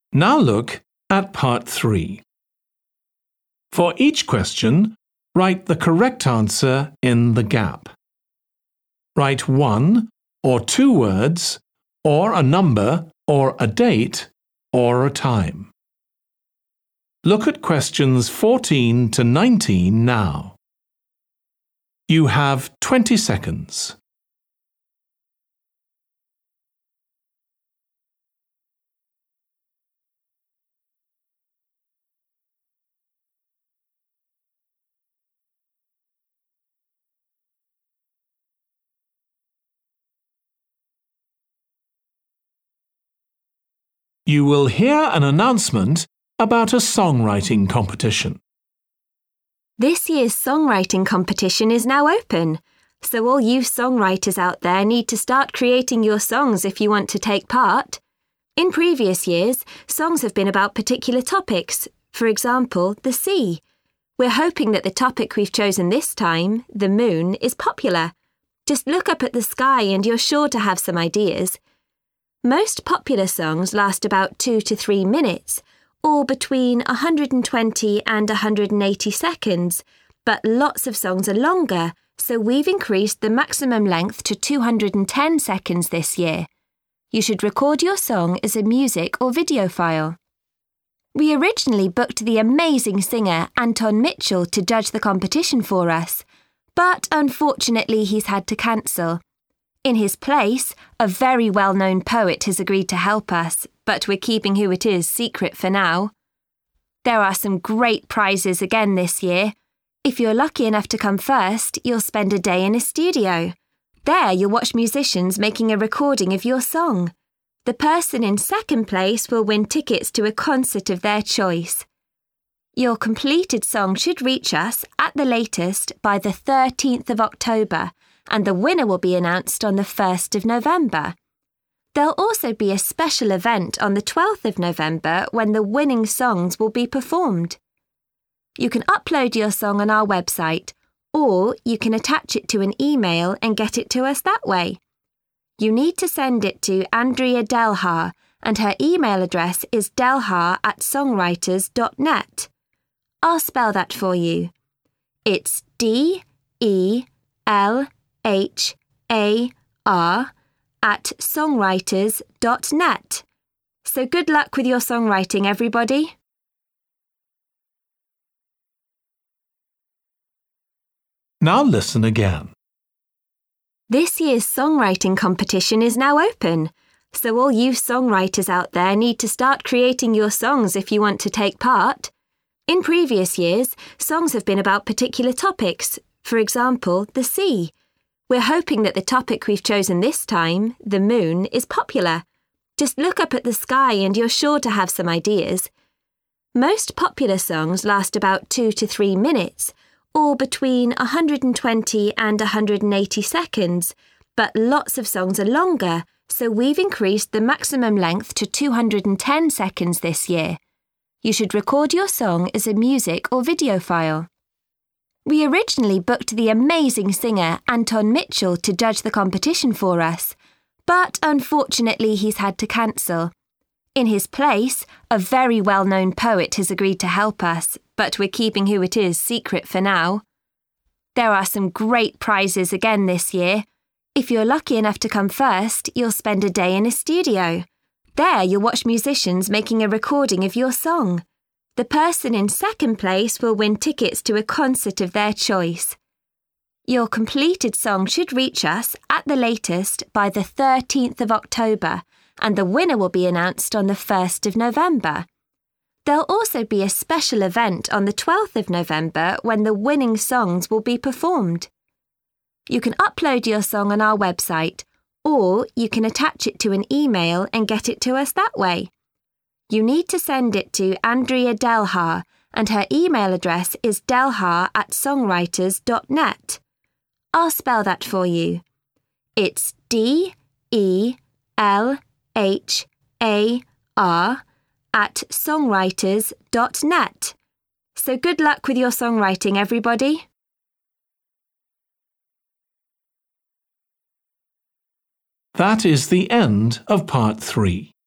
Now look at part 3. For each question, write the correct answer in the gap. Write 1 or 2 words, or a number, or a date, or a time. Look at questions 14 to 19 now. You have 20 seconds. You will hear an announcement about a songwriting competition. This year's songwriting competition is now open, so all you songwriters out there need to start creating your songs if you want to take part. In previous years, songs have been about particular topics, for example, the sea. We're hoping that the topic we've chosen this time, the moon, is popular. Just look up at the sky and you're sure to have some ideas. Most popular songs last about 2 to 3 minutes, or between 120 and 180 seconds, but lots of songs are longer, so we've increased the maximum length to 210 seconds this year. You should record your song as a music or video file. We originally booked the amazing singer Anton Mitchell to judge the competition for us, but unfortunately he's had to cancel. In his place, a very well-known poet has agreed to help us, but we're keeping who it is secret for now. There are some great prizes again this year. If you're lucky enough to come first, you'll spend a day in a studio. There you'll watch musicians making a recording of your song. The person in second place will win tickets to a concert of their choice. Your completed song should reach us, at the latest, by the 13th of October, and the winner will be announced on the 1st of November. There'll also be a special event on the 12th of November when the winning songs will be performed. You can upload your song on our website, or you can attach it to an email and get it to us that way. You need to send it to Andrea Delhar, and her email address is delhar@songwriters.net. I'll spell that for you. It's DELHAR@songwriters.net. So good luck with your songwriting, everybody. Now listen again. This year's songwriting competition is now open, so all you songwriters out there need to start creating your songs if you want to take part. In previous years, songs have been about particular topics, for example, the sea. We're hoping that the topic we've chosen this time, the moon, is popular. Just look up at the sky and you're sure to have some ideas. Most popular songs last about 2 to 3 minutes, or between 120 and 180 seconds, but lots of songs are longer, so we've increased the maximum length to 210 seconds this year. You should record your song as a music or video file. We originally booked the amazing singer Anton Mitchell to judge the competition for us, but unfortunately he's had to cancel. In his place, a very well-known poet has agreed to help us, but we're keeping who it is secret for now. There are some great prizes again this year. If you're lucky enough to come first, you'll spend a day in a studio. There you'll watch musicians making a recording of your song. The person in second place will win tickets to a concert of their choice. Your completed song should reach us, at the latest, by the 13th of October, and the winner will be announced on the 1st of November. There'll also be a special event on the 12th of November when the winning songs will be performed. You can upload your song on our website, or you can attach it to an email and get it to us that way. You need to send it to Andrea Delhar, and her email address is delhar@songwriters.net. I'll spell that for you. It's DELHAR@songwriters.net. So good luck with your songwriting, everybody. That is the end of part 3.